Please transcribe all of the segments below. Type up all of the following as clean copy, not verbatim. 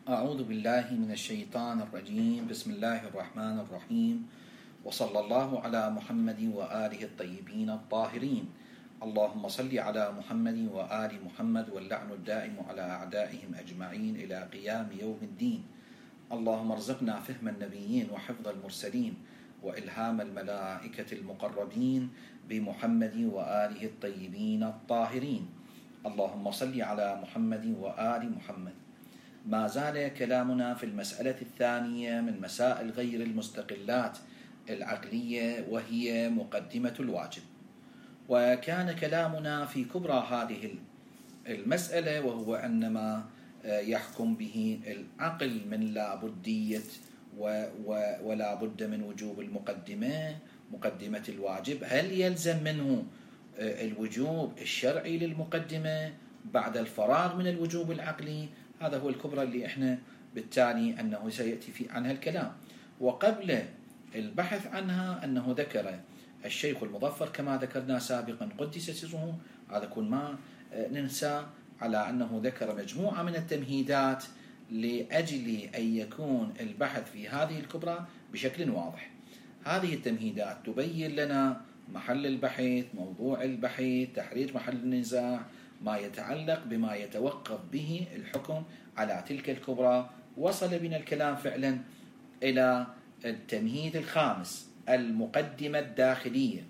أعوذ بالله من الشيطان الرجيم. بسم الله الرحمن الرحيم، وصلى الله على محمد وآله الطيبين الطاهرين. اللهم صل على محمد وآل محمد، واللعن الدائم على أعدائهم أجمعين إلى قيام يوم الدين. اللهم ارزقنا فهم النبيين وحفظ المرسلين وإلهام الملائكة المقربين بمحمد وآله الطيبين الطاهرين. اللهم صل على محمد وآل محمد. ما زال كلامنا في المسألة الثانية من مسائل غير المستقلات العقلية، وهي مقدمة الواجب. وكان كلامنا في كبرى هذه المسألة، وهو أن ما يحكم به العقل من لا بدية ولا بد من وجوب مقدمة الواجب، هل يلزم منه الوجوب الشرعي للمقدمة بعد الفراغ من الوجوب العقلي؟ هذا هو الكبرى اللي احنا بالتالي أنه سيأتي في عنها الكلام. وقبل البحث عنها أنه ذكر الشيخ المظفر كما ذكرنا سابقا قدس سره، هذا كل ما ننسى، على أنه ذكر مجموعة من التمهيدات لأجل أن يكون البحث في هذه الكبرى بشكل واضح. هذه التمهيدات تبين لنا محل البحث، موضوع البحث، تحرير محل النزاع، ما يتعلق بما يتوقف به الحكم على تلك الكبرى. وصل بنا الكلام فعلا إلى التمهيد الخامس، المقدمة الداخلية.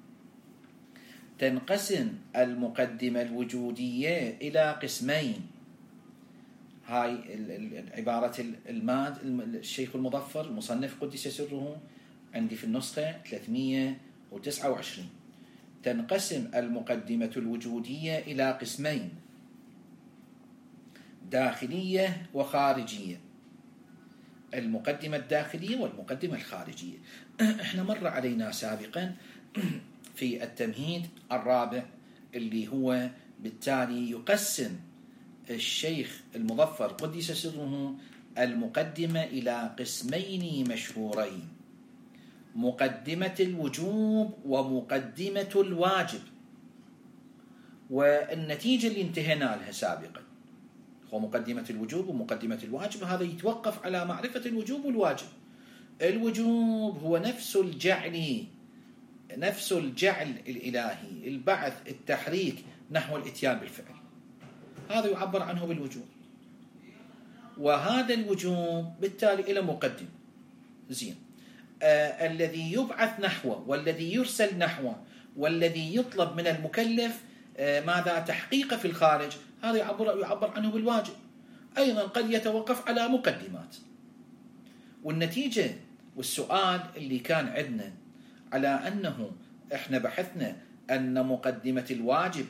تنقسم المقدمة الوجودية إلى قسمين. هاي عبارة الشيخ المظفر المصنف قدس سره عندي في النسخة 329. تنقسم المقدمة الوجودية إلى قسمين، داخلية وخارجية. المقدمة الداخلية والمقدمة الخارجية. احنا مر علينا سابقا في التمهيد الرابع، اللي هو بالتالي يقسم الشيخ المظفر قدس سره المقدمة إلى قسمين مشهورين: مقدمة الوجوب ومقدمة الواجب. والنتيجة اللي انتهينا لها سابقا هو مقدمة الوجوب ومقدمة الواجب، هذا يتوقف على معرفة الوجوب والواجب. الوجوب هو نفس الجعل الإلهي، البعث، التحريك نحو الإتيان بالفعل، هذا يعبر عنه بالوجوب. وهذا الوجوب بالتالي إلى مقدم زين. الذي يبعث نحوه والذي يرسل نحوه والذي يطلب من المكلف ماذا تحقيقه في الخارج، هذا يعبر عنه بالواجب. أيضا قد يتوقف على مقدمات. والنتيجة والسؤال اللي كان عندنا على أنه إحنا بحثنا أن مقدمة الواجب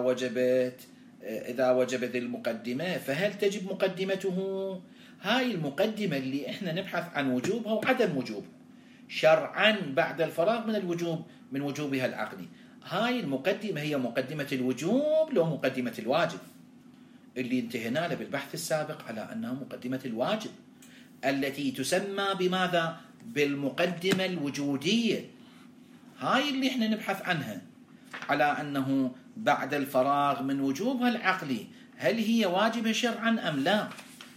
إذا وجبت المقدمة فهل تجب مقدمته؟ هاي المقدمة اللي إحنا نبحث عن وجوبها وعدم وجوبها شرعا بعد الفراغ من وجوبها العقلي. هاي المقدمة هي مقدمة الوجوب لو مقدمة الواجب، اللي انتهينا له بالبحث السابق على أنها مقدمة الواجب، التي تسمى بماذا؟ بالمقدمة الوجودية. هاي اللي احنا نبحث عنها على أنه بعد الفراغ من وجوبها العقلي هل هي واجبة شرعا أم لا.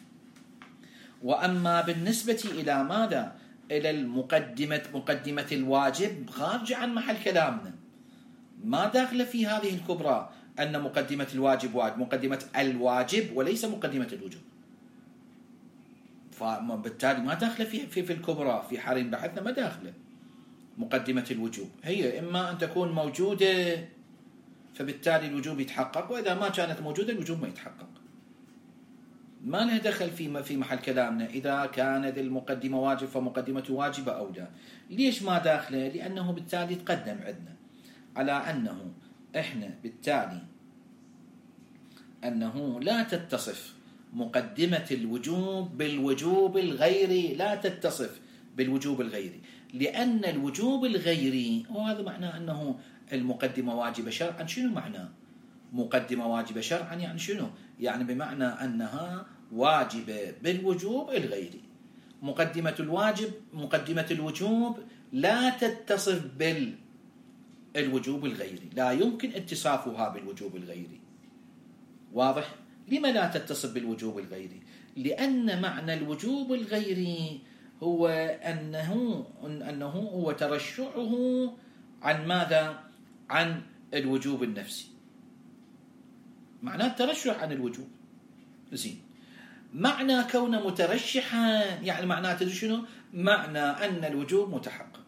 وأما بالنسبة إلى ماذا؟ إلى مقدمة الواجب، خارج عن محل كلامنا، ما داخل في هذه الكبرى أن مقدمة الواجب مقدمة الواجب وليس مقدمة الوجوب، فبالتالي ما داخل في الكبرى. في حال بحثنا ما داخل مقدمة الوجوب، هي إما أن تكون موجودة فبالتالي الوجوب يتحقق، وإذا ما كانت موجودة الوجوب ما يتحقق. ما له دخل في محل كلامنا إذا كانت المقدمة واجب فمقدمة واجبة أو لا. ليش ما داخله؟ لأنه بالتالي تقدم عندنا على أنه إحنا بالتالي أنه لا تتصف مقدمة الوجوب بالوجوب الغيري، لا تتصف بالوجوب الغيري، لأن الوجوب الغيري وهذا معناه أنه المقدمة واجبة شرعا. شنو معناه مقدمة واجبة شرعا؟ يعني شنو؟ يعني بمعنى أنها واجبة بالوجوب الغيري. مقدمة الوجوب لا تتصف بالوجوب الغيري، لا يمكن اتصافها بالوجوب الغيري. واضح؟ لما لا تتصف بالوجوب الغيري؟ لأن معنى الوجوب الغيري هو أنه هو ترشحه عن ماذا؟ عن الوجوب النفسي. معناه الترشح عن الوجوب. زين، معنى كونه مترشحا يعني معناه تدري شنو؟ معنى أن الوجوب متحقق.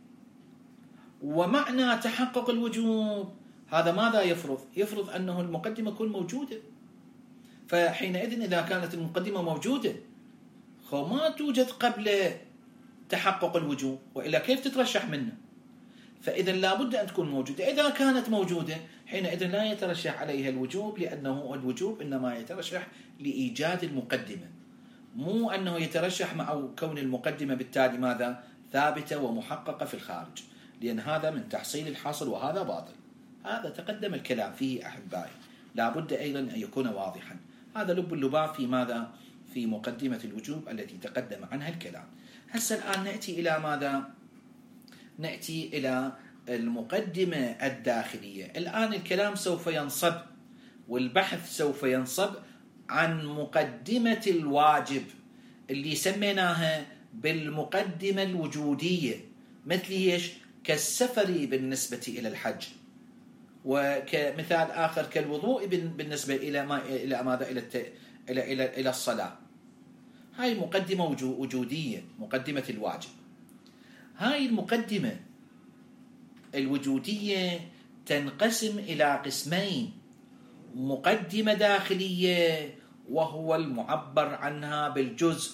ومعنى تحقق الوجوب هذا ماذا يفرض؟ يفرض أنه المقدمة تكون موجودة. فحينئذ إذا كانت المقدمة موجودة ما توجد قبل تحقق الوجوب، وإلا كيف تترشح منه؟ فإذا لابد أن تكون موجودة. إذا كانت موجودة حينئذ لا يترشح عليها الوجوب، لأنه الوجوب إنما يترشح لإيجاد المقدمة، مو أنه يترشح مع كون المقدمة بالتالي ماذا؟ ثابتة ومحققة في الخارج، لأن هذا من تحصيل الحاصل وهذا باطل. هذا تقدم الكلام فيه أحبائي، لابد أيضا أن يكون واضحا. هذا لب اللباب في ماذا؟ في مقدمة الوجوب التي تقدم عنها الكلام. هسه الآن نأتي إلى ماذا؟ نأتي إلى المقدمة الداخلية. الآن الكلام سوف ينصب والبحث سوف ينصب عن مقدمة الواجب اللي سميناها بالمقدمة الوجودية، مثل ايش؟ كالسفر بالنسبة إلى الحج، وكمثال آخر كالوضوء بالنسبة إلى ماذا؟ إلى الصلاة. هاي مقدمة وجودية، مقدمة الواجب. هاي المقدمة الوجودية تنقسم إلى قسمين: مقدمة داخلية وهو المعبر عنها بالجزء،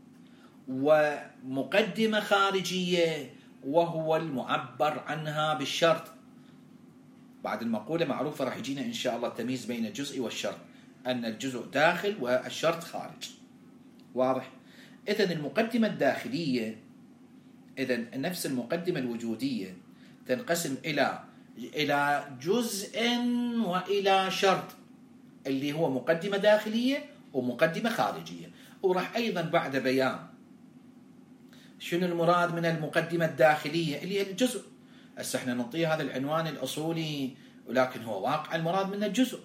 ومقدمة خارجية وهو المعبر عنها بالشرط. بعد المقولة معروفة راح يجينا إن شاء الله التمييز بين الجزء والشرط، أن الجزء داخل والشرط خارج. واضح؟ إذن المقدمة الداخلية، إذن نفس المقدمة الوجودية تنقسم إلى جزء وإلى شرط، اللي هو مقدمة داخلية ومقدمة خارجية. وراح أيضا بعد بيان شنو المراد من المقدمة الداخلية اللي هي الجزء. هسه احنا نعطيه هذا العنوان الأصولي، ولكن هو واقع المراد من الجزء.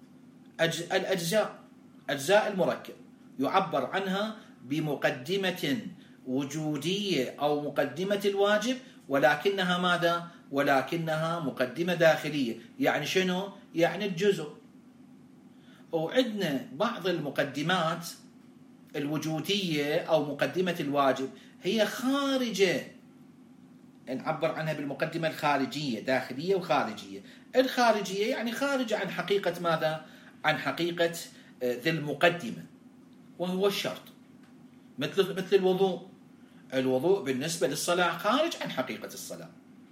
أجزاء المركب يعبر عنها بمقدمة وجودية أو مقدمة الواجب، ولكنها ماذا؟ ولكنها مقدمة داخلية. يعني شنو؟ يعني الجزء. وعندنا بعض المقدمات الوجودية أو مقدمة الواجب هي خارجة، نعبر عنها بالمقدمة الخارجية، داخلية وخارجية. الخارجية يعني خارجة عن حقيقة ماذا؟ عن حقيقة ذي المقدمة، وهو الشرط. مثل الوضوء بالنسبة للصلاة خارج عن حقيقة الصلاة،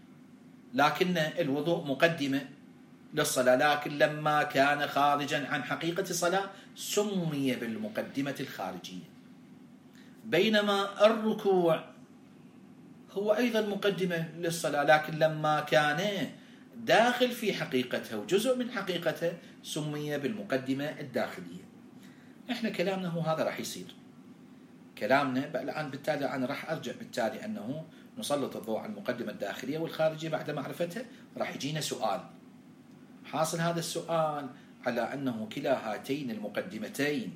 لكن الوضوء مقدمة للصلاة، لكن لما كان خارجا عن حقيقة الصلاة سمي بالمقدمة الخارجية. بينما الركوع هو أيضا مقدمة للصلاة، لكن لما كان داخل في حقيقته وجزء من حقيقته سمي بالمقدمة الداخلية. احنا كلامنا هو هذا راح يصير كلامنا الآن. بالتالي أنا راح أرجع بالتالي أنه نسلط الضوء على المقدمة الداخلية والخارجية بعد معرفتها. راح يجينا سؤال، حاصل هذا السؤال على أنه كلا هاتين المقدمتين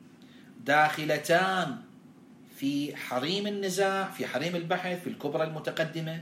داخلتان في حريم النزاع، في حريم البحث، في الكبرى المتقدمة.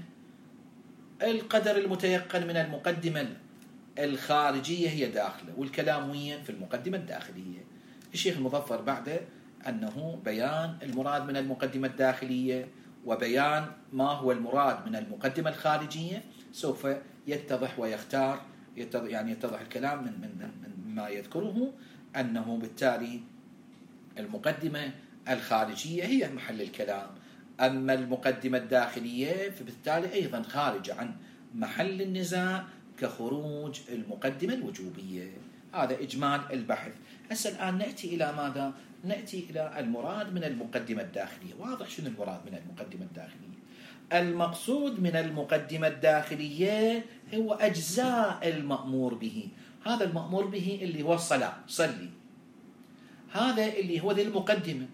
القدر المتيقن من المقدمة الخارجية هي داخلة، والكلام وين؟ في المقدمة الداخلية. الشيخ المظفر بعد أنه بيان المراد من المقدمة الداخلية وبيان ما هو المراد من المقدمة الخارجية سوف يتضح ويختار، يتضح الكلام من ما يذكره، أنه بالتالي المقدمة الخارجية هي محل الكلام، أما المقدمة الداخلية فبالتالي أيضا خارجة عن محل النزاع كخروج المقدمة الوجوبية. هذا إجمال البحث. هسه الآن نأتي إلى ماذا؟ نأتي إلى المراد من المقدمة الداخلية. واضح شنو المراد من المقدمة الداخلية؟ المقصود من المقدمة الداخلية هو أجزاء المأمور به. هذا المأمور به اللي هو الصلاة، صلي، هذا اللي هو ذي المقدمة.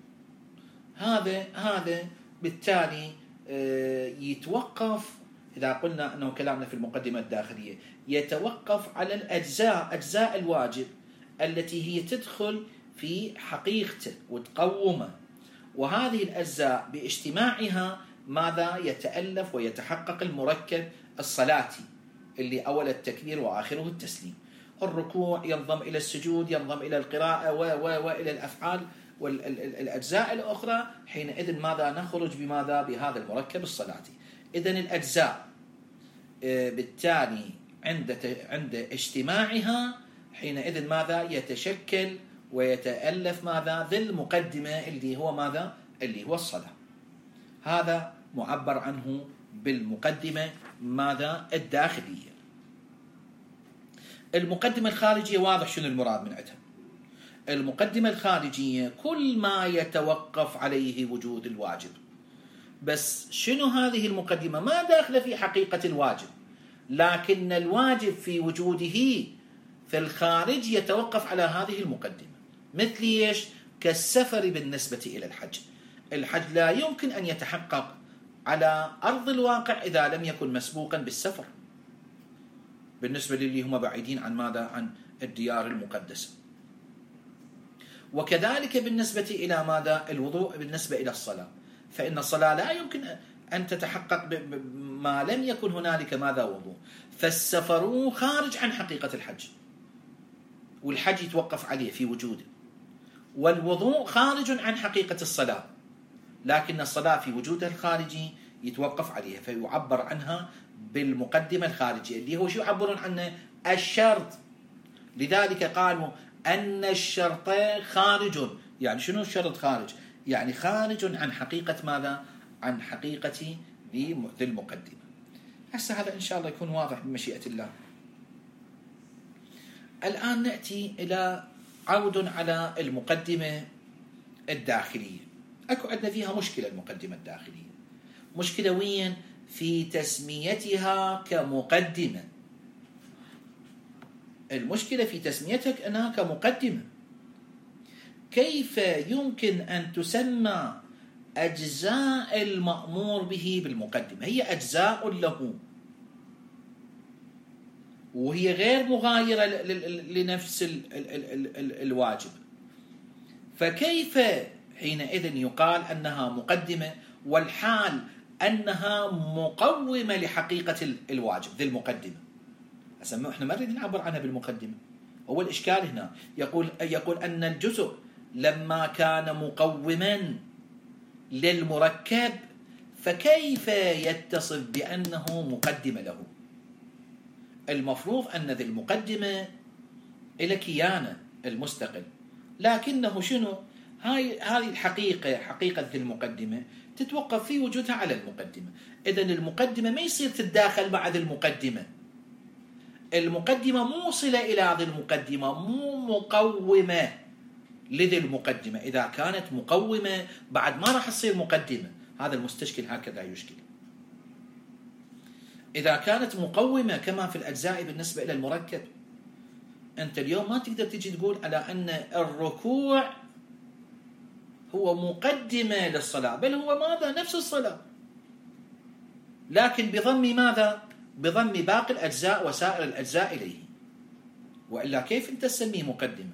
هذا بالتالي يتوقف، إذا قلنا أنه كلامنا في المقدمة الداخلية يتوقف على الأجزاء، أجزاء الواجب التي هي تدخل في حقيقته وتقومه، وهذه الأجزاء باجتماعها ماذا يتألف ويتحقق المركب الصلاتي اللي أول التكبير وآخره التسليم. الركوع ينضم إلى السجود، ينضم إلى القراءة وإلى الأفعال والأجزاء الأخرى. حينئذ ماذا نخرج بماذا؟ بهذا المركب الصلاتي. إذن الأجزاء بالتالي عند اجتماعها حينئذ ماذا يتشكل ويتألف ماذا؟ ذي المقدمة اللي هو ماذا؟ اللي هو الصلاة. هذا معبر عنه بالمقدمة ماذا؟ الداخلية. المقدمة الخارجية واضح شنو المراد من عندها. المقدمة الخارجية كل ما يتوقف عليه وجود الواجب. بس شنو هذه المقدمة؟ ما داخلة في حقيقة الواجب، لكن الواجب في وجوده في الخارج يتوقف على هذه المقدمة. مثل ايش؟ كالسفر بالنسبة إلى الحج. الحج لا يمكن أن يتحقق على أرض الواقع إذا لم يكن مسبوقا بالسفر، بالنسبة للي هم بعيدين عن ماذا؟ عن الديار المقدسة. وكذلك بالنسبة إلى ماذا؟ الوضوء بالنسبة إلى الصلاة، فإن الصلاة لا يمكن أن تتحقق ما لم يكن هنالك ماذا؟ وضوء. فالسفر خارج عن حقيقة الحج، والحج يتوقف عليه في وجوده، والوضوء خارج عن حقيقة الصلاة، لكن الصلاة في وجودها الخارجي يتوقف عليها، فيعبر عنها بالمقدمة الخارجية اللي هو شو يعبرون عنه؟ الشرط. لذلك قالوا أن الشرط خارج. يعني شنو الشرط خارج؟ يعني خارج عن حقيقة ماذا؟ عن حقيقة ذي المقدمة. هسه هذا إن شاء الله يكون واضح بمشيئة الله. الآن نأتي إلى عود على المقدمة الداخلية. أكو عندنا فيها مشكلة. المقدمة الداخلية مشكلة وين؟ في تسميتها كمقدمة. المشكلة في تسميتها أنها كمقدمة. كيف يمكن أن تسمى أجزاء المأمور به بالمقدمة؟ هي أجزاء له، وهي غير مغايرة لنفس الواجب، فكيف حينئذ يقال أنها مقدمة والحال أنها مقومة لحقيقة الواجب ذي المقدمة؟ احنا ما نريد نعبر عنها بالمقدمة. هو الإشكال هنا يقول أن الجزء لما كان مقوما للمركب فكيف يتصف بأنه مقدمة له؟ المفروض أن ذي المقدمة إلى كيانه المستقل، لكنه شنو؟ هذه الحقيقة، حقيقة ذي المقدمة تتوقف في وجودها على المقدمة. إذن المقدمة ما يصير تتداخل مع ذي المقدمة. المقدمة موصلة إلى ذي المقدمة، مو مقومة لذي المقدمة. إذا كانت مقومة بعد ما راح تصير مقدمة. هذا المستشكل هكذا يشكل. إذا كانت مقومة كما في الأجزاء بالنسبة إلى المركب، أنت اليوم ما تقدر تجي تقول على أن الركوع هو مقدمة للصلاة، بل هو ماذا؟ نفس الصلاة، لكن بضم ماذا؟ بضم باقي الأجزاء وسائر الأجزاء إليه. وإلا كيف أنت تسميه مقدمة؟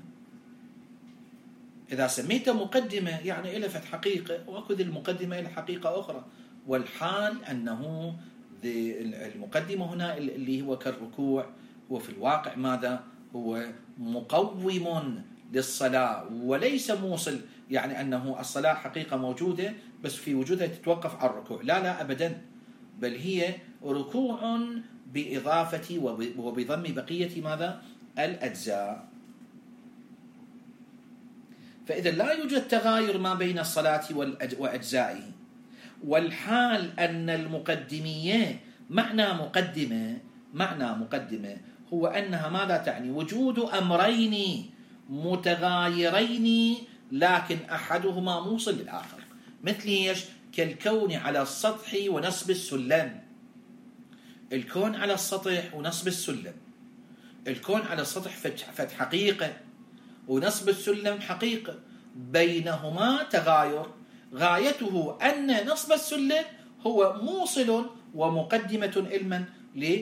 إذا سميته مقدمة يعني إلى فتح حقيقة، وأخذ المقدمة إلى حقيقة أخرى، والحال أنه المقدمة هنا اللي هو كالركوع هو في الواقع ماذا؟ هو مقوم للصلاة وليس موصل. يعني أنه الصلاة حقيقة موجودة بس في وجودها تتوقف على الركوع. لا أبدا، بل هي ركوع بإضافة وبضم بقية ماذا؟ الأجزاء. فإذا لا يوجد تغاير ما بين الصلاة وأجزائه. والحال أن المقدمية معنى مقدمة هو أنها ماذا تعني؟ وجود أمرين متغايرين لكن أحدهما موصل للآخر. مثل ايش؟ كالكون على السطح ونصب السلم. الكون على السطح ونصب السلم. الكون على السطح فتح حقيقة، ونصب السلم حقيقة، بينهما تغاير. غايته أن نصب السلم هو موصل ومقدمة علما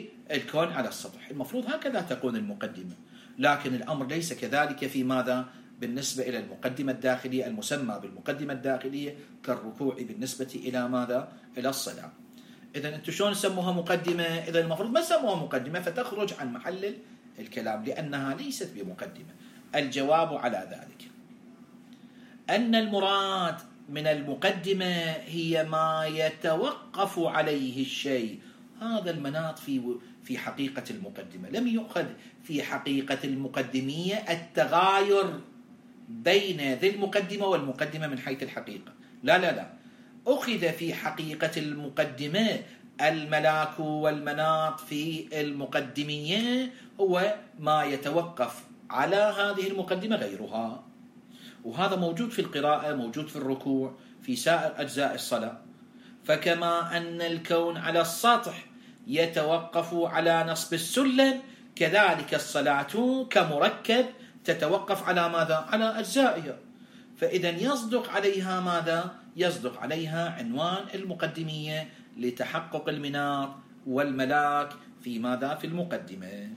للكون على السطح. المفروض هكذا تكون المقدمة، لكن الأمر ليس كذلك في ماذا؟ بالنسبة إلى المقدمة الداخلية المسمى بالمقدمة الداخلية كالركوع بالنسبة إلى ماذا؟ إلى الصلاة. إذا أنتم شلون سموها مقدمة؟ إذا المفروض ما سموها مقدمة فتخرج عن محل الكلام لأنها ليست بمقدمة. الجواب على ذلك أن المراد من المقدمة هي ما يتوقف عليه الشيء. هذا المناط في حقيقة المقدمة. لم يؤخذ في حقيقة المقدمية التغاير بين ذي المقدمة والمقدمة من حيث الحقيقة. لا لا لا، أخذ في حقيقة المقدمة الملاك والمناط في المقدمية هو ما يتوقف على هذه المقدمة غيرها. وهذا موجود في القراءة، موجود في الركوع، في سائر أجزاء الصلاة. فكما أن الكون على السطح يتوقف على نصب السلم، كذلك الصلاة كمركب تتوقف على ماذا؟ على أجزائها. فإذا يصدق عليها ماذا؟ يصدق عليها عنوان المقدمية لتحقق المناط والملاك في ماذا؟ في المقدمة.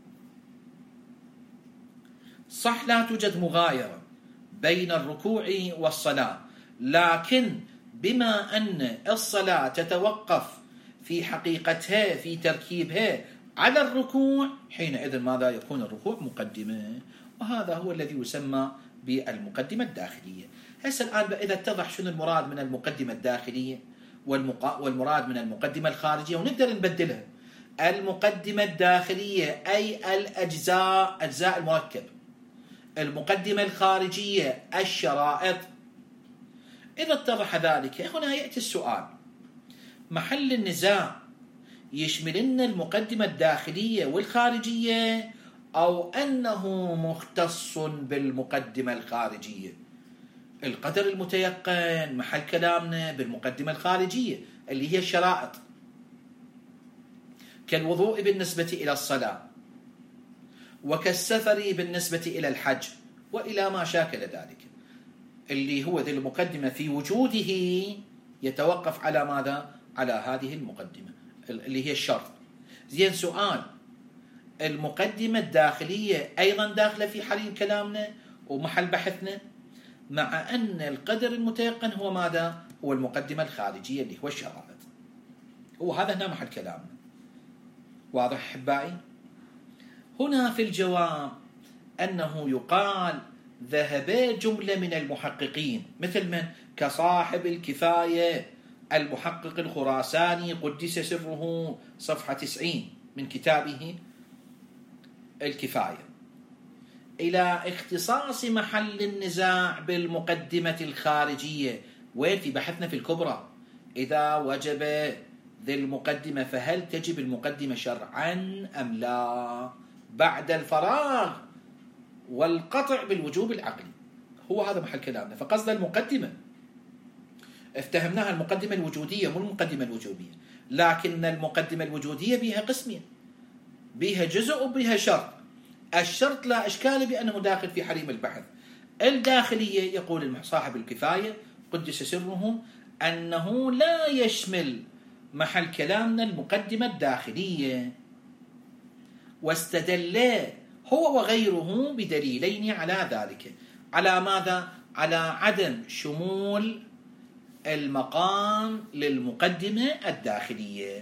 صح لا توجد مغايرة بين الركوع والصلاة، لكن بما أن الصلاة تتوقف في حقيقتها في تركيبها على الركوع، حينئذ ماذا؟ يكون الركوع مقدمة، وهذا هو الذي يسمى بالمقدمة الداخلية. هسه الآن إذا اتضح شنو المراد من المقدمة الداخلية والمراد من المقدمة الخارجية، ونقدر نبدلها. المقدمة الداخلية أي الأجزاء، أجزاء المركب. المقدمة الخارجية الشرائط. إذا اتضح ذلك هنا يأتي السؤال: محل النزاع يشمل لنا المقدمة الداخلية والخارجية أو أنه مختص بالمقدمة الخارجية؟ القدر المتيقن محل كلامنا بالمقدمة الخارجية اللي هي الشرائط، كالوضوء بالنسبة إلى الصلاة، وكالسفر بالنسبة إلى الحج، وإلى ما شاكل ذلك، اللي هو ذي المقدمة في وجوده يتوقف على ماذا؟ على هذه المقدمة اللي هي الشرط. زين، سؤال: المقدمة الداخلية أيضا داخلة في حريم كلامنا ومحل بحثنا، مع أن القدر المتيقن هو ماذا؟ هو المقدمة الخارجية اللي هو الشرائط. وهذا هنا محل كلامنا. واضح أحبائي؟ هنا في الجواب أنه يقال ذهب جملة من المحققين، مثل من؟ كصاحب الكفاية المحقق الخراساني قدس سره، صفحة 90 من كتابه الكفاية، إلى اختصاص محل النزاع بالمقدمة الخارجية. وين؟ في بحثنا في الكبرى. إذا وجب ذي المقدمة فهل تجب المقدمة شرعا أم لا؟ بعد الفراغ والقطع بالوجوب العقلي. هو هذا محل كلامنا. فقصد المقدمة افتهمناها المقدمة الوجودية مو المقدمة الوجوبية، لكن المقدمة الوجودية بها قسمين، بها جزء وبها شرط. الشرط لا إشكال بأنه داخل في حريم البحث. الداخلية يقول صاحب الكفاية قدس سره أنه لا يشمل محل كلامنا المقدمة الداخلية، واستدل هو وغيره بدليلين على ذلك. على ماذا؟ على عدم شمول المقام للمقدمة الداخلية.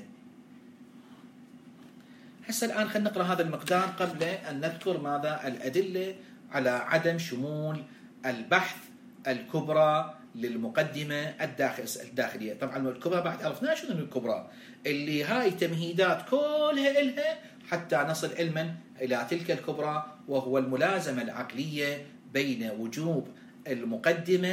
هسه الآن خلينا نقرأ هذا المقدار قبل أن نذكر ماذا؟ الأدلة على عدم شمول البحث الكبرى للمقدمة الداخلية. طبعا الكبرى بعد عرفنا شنو الكبرى، اللي هاي تمهيدات كلها إلها حتى نصل علما إلى تلك الكبرى، وهو الملازمة العقلية بين وجوب المقدمة،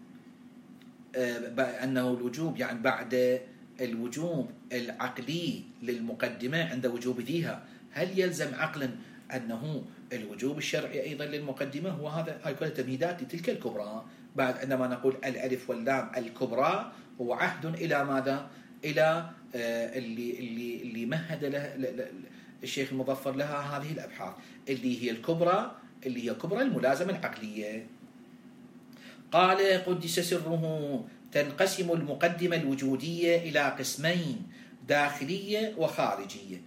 أنه الوجوب يعني بعد الوجوب العقلي للمقدمة عند وجوب ذيها، هل يلزم عقلا أنه الوجوب الشرعي أيضا للمقدمة؟ هو هذا، هاي كلها تمهيدات لتلك الكبرى. بعد عندما نقول الألف واللام الكبرى هو عهد إلى ماذا؟ إلى اللي مهد له الشيخ المظفر لها هذه الأبحاث، اللي هي الكبرى، اللي هي كبرى الملازمة العقلية. قال قدس سره: تنقسم المقدمة الوجودية إلى قسمين، داخلية وخارجية.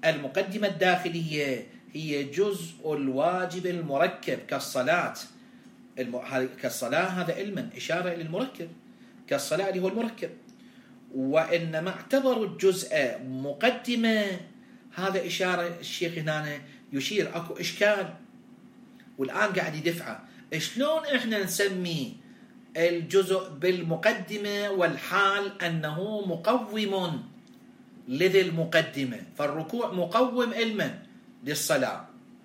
المقدمة الداخلية هي جزء الواجب المركب كالصلاة، كالصلاة هذا علما إشارة إلى المركب، كالصلاة اللي هو المركب. وإنما اعتبروا الجزء مقدمة، هذا إشارة الشيخ هنا يشير أكو إشكال والآن قاعد يدفعه. شلون إحنا نسمي الجزء بالمقدمة والحال أنه مقوم لذي المقدمة؟ فالركوع مقوم علما للصلاة،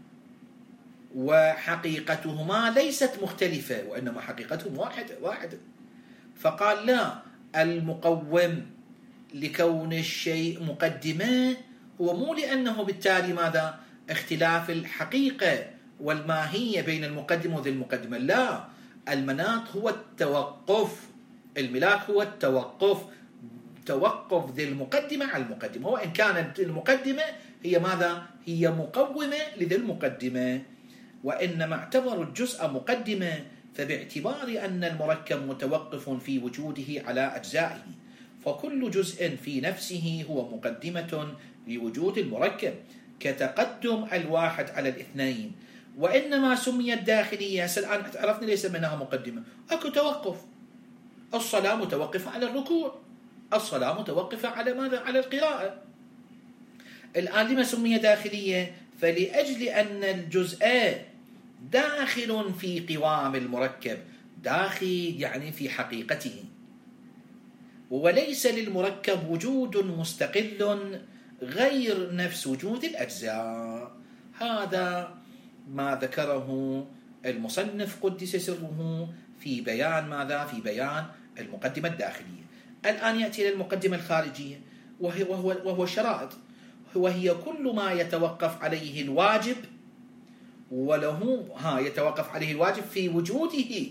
وحقيقتهما ليست مختلفة، وإنما حقيقتهم واحدة. فقال لا، المقوم لكون الشيء مقدمة هو مو لأنه بالتالي ماذا اختلاف الحقيقة والماهية بين المقدمة وذي المقدمة، لا، المناط هو التوقف، الملاك هو التوقف، توقف ذي المقدمة على المقدمة. وإن كانت المقدمة هي ماذا؟ هي مقومة لذي المقدمة. وإنما اعتبروا الجزء مقدمة، فباعتبار أن المركب متوقف في وجوده على أجزائه، فكل جزء في نفسه هو مقدمة لوجود المركب، كتقدم الواحد على الاثنين. وإنما سميت داخلية. الآن عرفنا ليس منها مقدمة، أكو توقف. الصلاة متوقفة على الركوع، الصلاة متوقفة على ماذا؟ على القراءة. الآن لما سمي داخلية؟ فلأجل أن الجزء داخل في قوام المركب، داخل يعني في حقيقته، وليس للمركب وجود مستقل غير نفس وجود الأجزاء. هذا ما ذكره المصنف قدس سره في بيان ماذا؟ في بيان المقدمة الداخلية. الآن يأتي إلى المقدمة الخارجية، وهو الشرائط، وهي كل ما يتوقف عليه الواجب، وله يتوقف عليه الواجب في وجوده،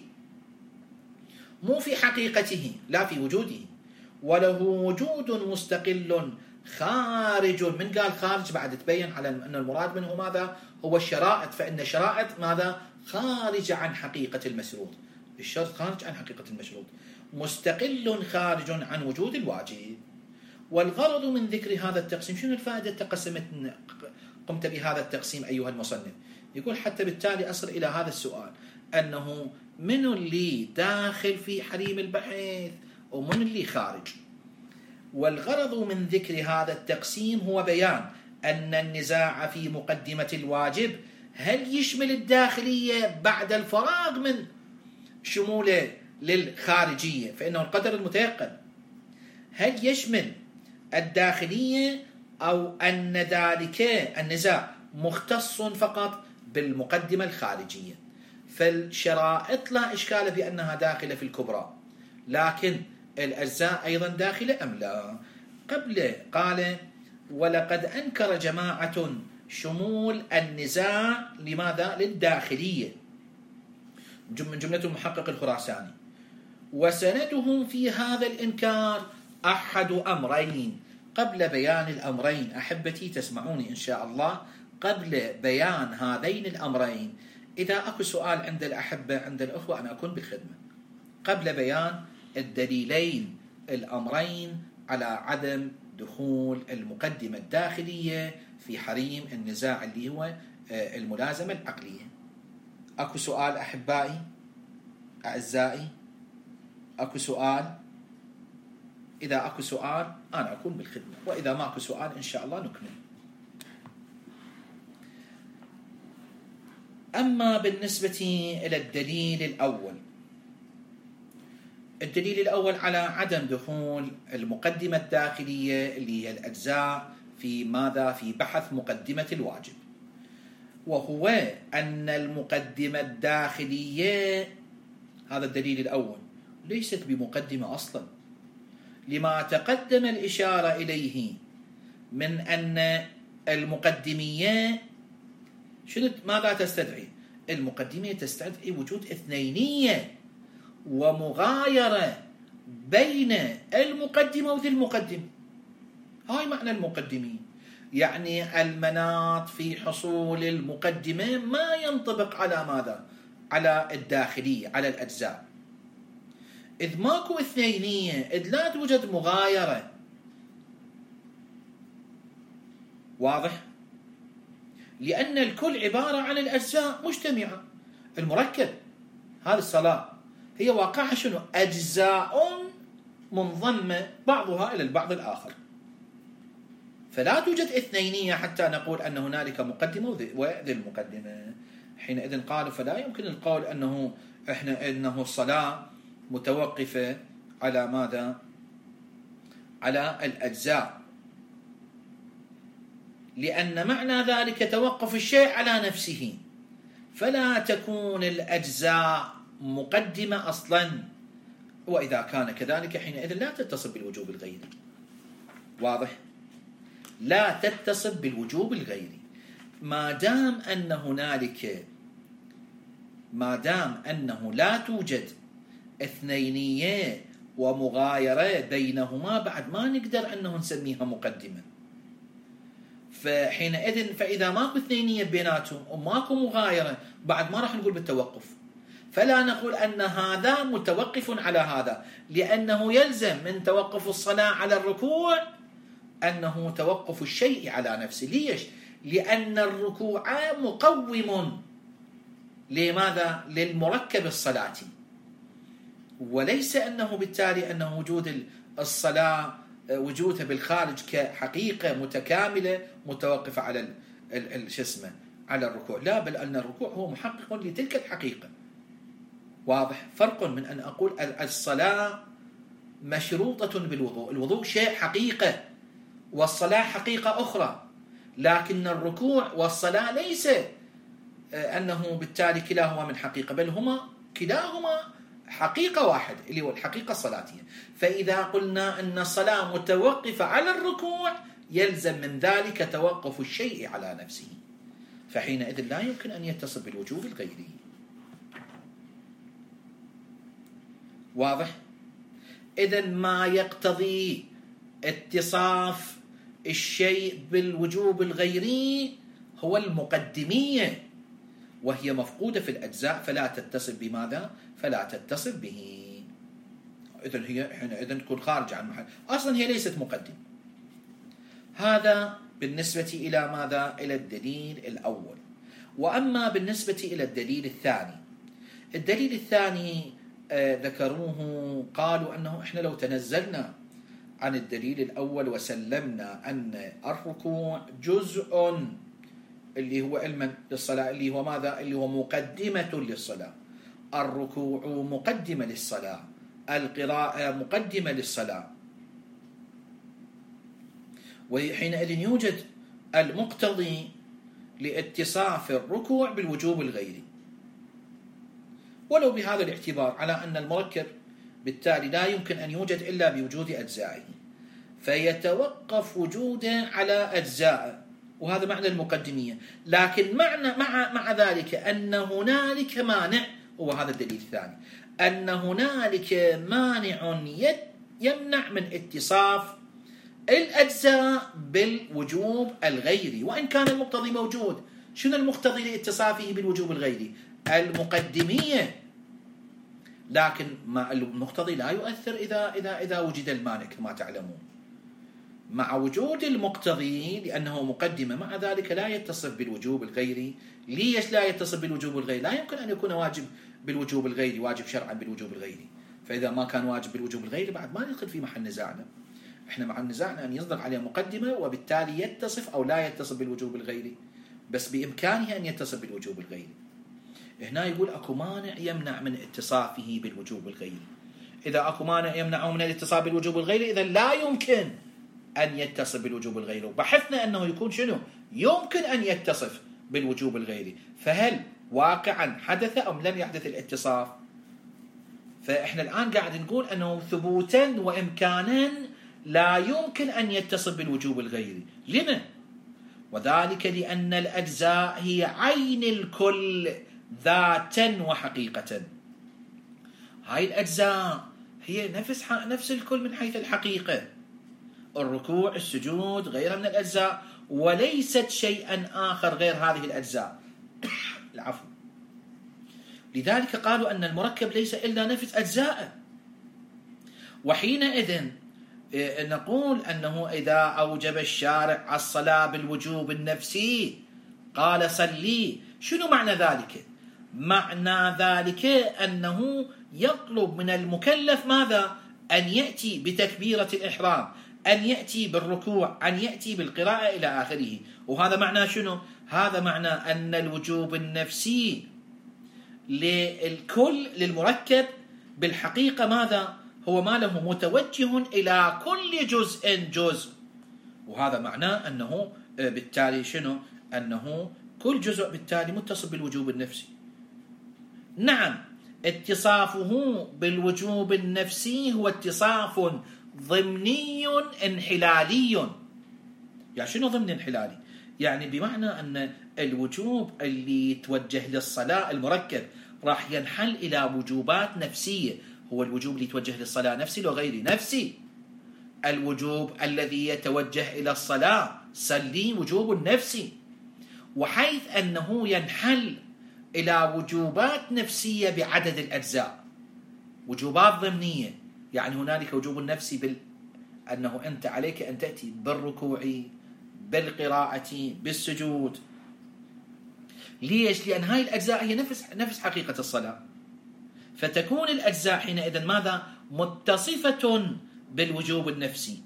مو في حقيقته، لا، في وجوده، وله وجود مستقل خارج. من قال خارج بعد تبين على أن المراد منه ماذا؟ هو الشرائط، فإن الشرائط ماذا؟ خارج عن حقيقة المشروط، الشرط خارج عن حقيقة المشروط، مستقل خارج عن وجود الواجب. والغرض من ذكر هذا التقسيم، شنو الفائدة قمت بهذا التقسيم أيها المصنف؟ يقول حتى بالتالي أصل إلى هذا السؤال، أنه من اللي داخل في حريم البحث ومن اللي خارج. والغرض من ذكر هذا التقسيم هو بيان أن النزاع في مقدمة الواجب هل يشمل الداخلية بعد الفراغ من شموله للخارجية، فإنه القدر المتيقن، هل يشمل الداخلية أو أن ذلك النزاع مختص فقط بالمقدمة الخارجية. فالشرائط لا إشكال بأنها داخلة في الكبرى، لكن الأجزاء أيضا داخلة أم لا؟ قال ولقد أنكر جماعة شمول النزاع لماذا؟ للداخلية، من جملة المحقق الخراساني. وسندهم في هذا الإنكار أحد أمرين. قبل بيان الأمرين أحبتي تسمعوني إن شاء الله، قبل بيان هذين الأمرين، إذا أكو سؤال عند الأحبة عند الأخوة أنا أكون بالخدمة، قبل بيان الدليلين الأمرين على عدم دخول المقدمة الداخلية في حريم النزاع اللي هو الملازمة العقلية. أكو سؤال أحبائي أعزائي؟ أكو سؤال؟ إذا أكو سؤال أنا أكون بالخدمة، وإذا ما أكو سؤال إن شاء الله نكمل. أما بالنسبة إلى الدليل الأول، الدليل الأول على عدم دخول المقدمة الداخلية اللي هي الأجزاء في ماذا؟ في بحث مقدمة الواجب، وهو أن المقدمة الداخلية، هذا الدليل الأول، ليست بمقدمة أصلا، لما تقدم الإشارة إليه من أن المقدمية ماذا تستدعي؟ المقدمية تستدعي وجود اثنينية ومغايرة بين المقدمة وذي المقدمة. هاي معنى المقدمية، يعني المناط في حصول المقدمة ما ينطبق على ماذا؟ على الداخلية، على الأجزاء. إذ ماكو اثنينية، إذ لا توجد مغايرة. واضح؟ لأن الكل عبارة عن الأجزاء مجتمعة. المركب هذه الصلاة هي واقعها شنو؟ أجزاء منضمة بعضها إلى البعض الآخر، فلا توجد اثنينية حتى نقول أن هنالك مقدمة وذي المقدمة. حينئذ قالوا فلا يمكن القول أنه الصلاة متوقفة على ماذا؟ على الأجزاء، لأن معنى ذلك توقف الشيء على نفسه، فلا تكون الأجزاء مقدمة أصلا، وإذا كان كذلك حينئذ لا تتصل بالوجوب الغيري. واضح؟ لا تتصل بالوجوب الغيري ما دام أنه لا توجد اثنينية ومغايرة بينهما، بعد ما نقدر أنه نسميها مقدمة. فإذا ماكو اثنينية بيناتهم وماكو مغايرة، بعد ما راح نقول بالتوقف. فلا نقول أن هذا متوقف على هذا، لأنه يلزم من توقف الصلاة على الركوع أنه توقف الشيء على نفسه. ليش؟ لأن الركوع مقوم لماذا؟ للمركب الصلاتي، وليس أنه بالتالي أنه وجود الصلاة وجودها بالخارج كحقيقة متكاملة متوقفة على على الركوع، لا، بل أن الركوع هو محقق لتلك الحقيقة. واضح؟ فرق من أن أقول الصلاة مشروطة بالوضوء، الوضوء شيء حقيقة والصلاة حقيقة أخرى، لكن الركوع والصلاة ليس أنه بالتالي كلاهما من حقيقة، بل كلاهما حقيقة واحدة اللي هو الحقيقة الصلاتية. فإذا قلنا أن الصلاة متوقفة على الركوع يلزم من ذلك توقف الشيء على نفسه، فحينئذ لا يمكن أن يتصل بالوجوب الغيري. واضح؟ إذن ما يقتضي اتصاف الشيء بالوجوب الغيري هو المقدمية، وهي مفقودة في الأجزاء، فلا تتصل بماذا؟ فلا تتصل به. إذن تكون خارجة عن محل، أصلا هي ليست مقدمة. هذا بالنسبة إلى ماذا؟ إلى الدليل الأول. وأما بالنسبة إلى الدليل الثاني، الدليل الثاني ذكروه، قالوا أنه إحنا لو تنزلنا عن الدليل الأول وسلمنا أن الركوع جزء اللي هو علما للصلاة، اللي هو ماذا؟ اللي هو مقدمة للصلاة، الركوع مقدمة للصلاة، القراءة مقدمة للصلاة، وحينئذ يوجد المقتضي لاتصاف الركوع بالوجوب الغيري، ولو بهذا الاعتبار على أن المركب بالتالي لا يمكن أن يوجد إلا بوجود أجزائه، فيتوقف وجوده على أجزائه، وهذا معنى المقدمية. لكن مع ذلك أن هنالك مانع، وهذا الدليل الثاني، أن هنالك مانع يمنع من اتصاف الأجزاء بالوجوب الغيري، وإن كان المقتضي موجود. شنو المقتضي لاتصافه بالوجوب الغيري؟ المقدمية، لكن المقتضي لا يؤثر إذا وجد المانع كما تعلمون. مع وجود المقتضي لأنه مقدمة، مع ذلك لا يتصف بالوجوب الغيري. ليش لا يتصف بالوجوب الغيري؟ لا يمكن أن يكون واجب بالوجوب الغيري، واجب شرعا بالوجوب الغيري، فإذا ما كان واجب بالوجوب الغيري بعد ما ندخل في محل نزاعنا. احنا مع نزاعنا أن يصدر عليه مقدمة وبالتالي يتصف أو لا يتصف بالوجوب الغيري، بس بإمكانه أن يتصف بالوجوب الغيري. هنا يقول أكو مانع يمنع من اتصافه بالوجوب الغيري. إذا أكو مانع يمنعه من الاتصاف بالوجوب الغيري، إذا لا يمكن أن يتصف بالوجوب الغيري. وبحثنا أنه يكون شنو؟ يمكن أن يتصف بالوجوب الغيري، فهل واقعا حدث أم لم يحدث الاتصاف؟ فإحنا الآن قاعد نقول أنه ثبوتا وإمكانا لا يمكن أن يتصف بالوجوب الغيري. لما؟ وذلك لأن الأجزاء هي عين الكل ذاتا وحقيقة. هاي الأجزاء هي نفس الكل من حيث الحقيقة، الركوع، السجود، غيرها من الأجزاء، وليست شيئا آخر غير هذه الأجزاء. العفو. لذلك قالوا أن المركب ليس إلا نفس أجزاءه. وحينئذ نقول أنه إذا أوجب الشارع الصلاة بالوجوب النفسي قال صلي، شنو معنى ذلك؟ معنى ذلك أنه يطلب من المكلف ماذا؟ أن يأتي بتكبيرة الإحرام، أن يأتي بالركوع، أن يأتي بالقراءة إلى آخره. وهذا معنى شنو؟ هذا معنى أن الوجوب النفسي للكل للمركب بالحقيقة ماذا؟ هو ما له متوجه إلى كل جزء. وهذا معناه أنه بالتالي شنو؟ أنه كل جزء بالتالي متصل بالوجوب النفسي. نعم، اتصافه بالوجوب النفسي هو اتصاف ضمني انحلالي. يعني شنو ضمن انحلالي؟ يعني بمعنى أن الوجوب اللي يتوجه للصلاة المركب راح ينحل إلى وجوبات نفسية. هو الوجوب اللي يتوجه للصلاة نفسي لو غيري نفسي. الوجوب الذي يتوجه إلى الصلاة صلي وجوب نفسي، وحيث أنه ينحل إلى وجوبات نفسية بعدد الأجزاء، وجوبات ضمنية. يعني هنالك وجوب نفسي أنه أنت عليك أن تأتي بالركوع، بالقراءة، بالسجود. ليش؟ لأن هاي الأجزاء هي نفس حقيقة الصلاة، فتكون الأجزاء حينئذ ماذا؟ متصفة بالوجوب النفسي.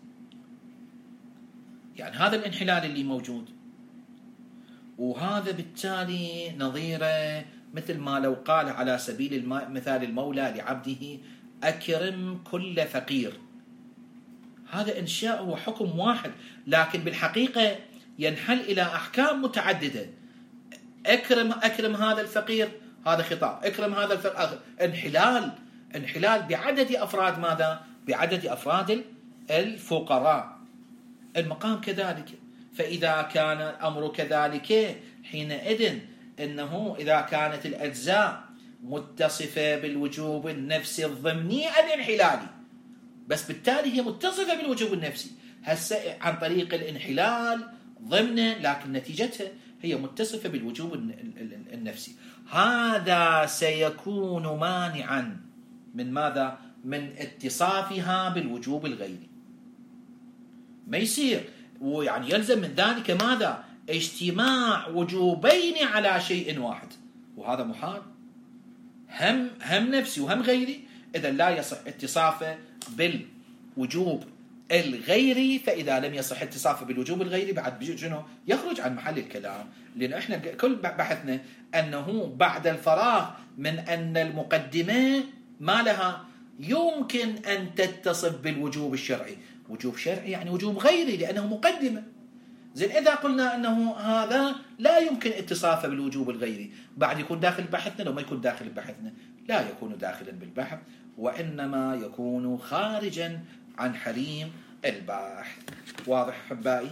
يعني هذا الانحلال اللي موجود، وهذا بالتالي نظيره مثل ما لو قال على سبيل المثال المولى لعبده أكرم كل فقير. هذا إنشاء وحكم واحد، لكن بالحقيقة ينحل إلى أحكام متعددة. أكرم هذا الفقير، هذا خطاب. أكرم هذا الفقير، انحلال بعدد أفراد ماذا؟ بعدد أفراد الفقراء. المقام كذلك. فإذا كان الأمر كذلك حينئذ أنه إذا كانت الأجزاء متصفة بالوجوب النفسي الضمني الانحلالي، بس بالتالي هي متصفة بالوجوب النفسي هسه عن طريق الانحلال ضمنه، لكن نتيجتها هي متصفة بالوجوب النفسي. هذا سيكون مانعا من ماذا؟ من اتصافها بالوجوب الغيري. ما يصير، ويعني يلزم من ذلك ماذا؟ اجتماع وجوبين على شيء واحد، وهذا محال. هم نفسي وهم غيري، إذا لا يصح اتصافه بالوجوب الغيري. فإذا لم يصح اتصافه بالوجوب الغيري بعد شنو؟ يخرج عن محل الكلام. لأن احنا كل بحثنا أنه بعد الفراغ من أن المقدمة ما لها يمكن أن تتصف بالوجوب الشرعي. وجوب شرعي يعني وجوب غيري لأنه مقدمة. زين، إذا قلنا أنه هذا لا يمكن اتصافه بالوجوب الغيري، بعد يكون داخل بحثنا؟ لو ما يكون داخل بحثنا لا يكون داخلا بالبحث، وإنما يكون خارجا عن حريم الباحث. واضح أحبائي؟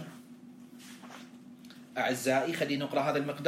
أعزائي، خلينا نقرأ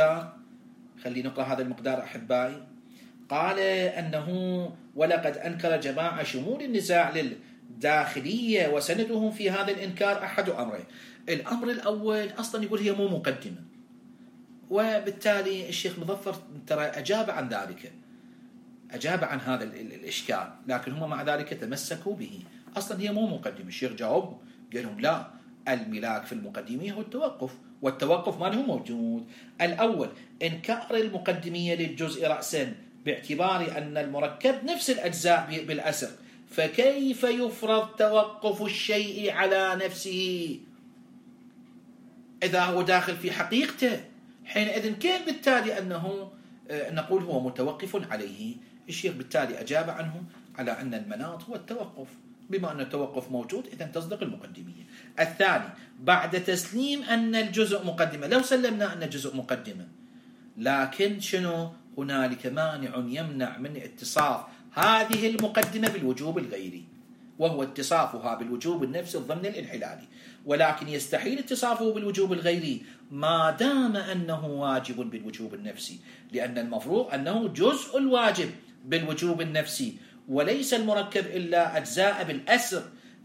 هذا المقدار أحبائي. قال أنه ولقد أنكر جماعة شمول النزاع للداخلية، وسندهم في هذا الإنكار أحد أمرين. الأمر الأول أصلا يقول هي مو مقدمة، وبالتالي الشيخ مظفر ترى أجاب عن ذلك، أجاب عن هذا الإشكال، لكن هم مع ذلك تمسكوا به. أصلا هي مو مقدمة. الشيخ جاوبهم قال لهم لا، الملاك في المقدمية هو التوقف، والتوقف ما له موجود. الأول إنكار المقدمية للجزء رأسا باعتبار أن المركب نفس الأجزاء بالأسر، فكيف يفرض توقف الشيء على نفسه إذا هو داخل في حقيقته؟ حينئذ كيف بالتالي أنه نقول هو متوقف عليه؟ الشيخ بالتالي أجاب عنه على أن المناط هو التوقف، بما أن التوقف موجود إذا تصدق المقدمية. الثاني بعد تسليم أن الجزء مقدمة، لو سلمنا أن الجزء مقدمة، لكن شنو؟ هنالك مانع يمنع من اتصاف هذه المقدمة بالوجوب الغيري، وهو اتصافها بالوجوب النفسي الضمن الانحلالي، ولكن يستحيل اتصافه بالوجوب الغيري ما دام أنه واجب بالوجوب النفسي، لأن المفروض أنه جزء الواجب بالوجوب النفسي، وليس المركب إلا أجزاء بالأسر،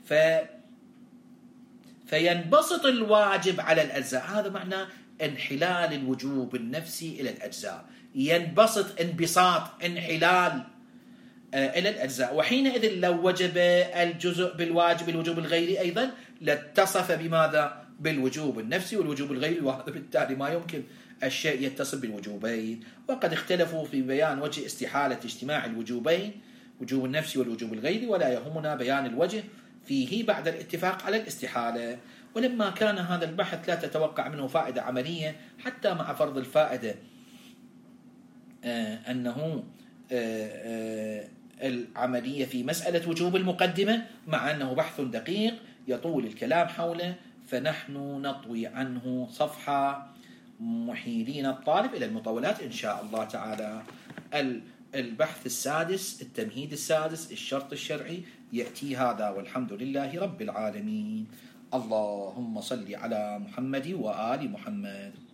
فينبسط الواجب على الأجزاء. هذا معنى انحلال الوجوب النفسي إلى الأجزاء، ينبسط انحلال إلى الأجزاء. وحينئذ لو وجب الجزء بالواجب الوجوب الغيري أيضا لاتصف بماذا؟ بالوجوب النفسي والوجوب الغيري، وهذا بالتالي ما يمكن الشيء يتصل بالوجوبين، وقد اختلفوا في بيان وجه استحالة اجتماع الوجوبين، وجوب النفس والوجوب الغيري، ولا يهمنا بيان الوجه فيه بعد الاتفاق على الاستحالة. ولما كان هذا البحث لا تتوقع منه فائدة عملية حتى مع فرض الفائدة أنه العملية في مسألة وجوب المقدمة، مع أنه بحث دقيق يطول الكلام حوله، فنحن نطوي عنه صفحة محيلين الطالب إلى المطولات إن شاء الله تعالى. البحث السادس، التمهيد السادس، الشرط الشرعي، يأتي هذا، والحمد لله رب العالمين. اللهم صل على محمد وآل محمد.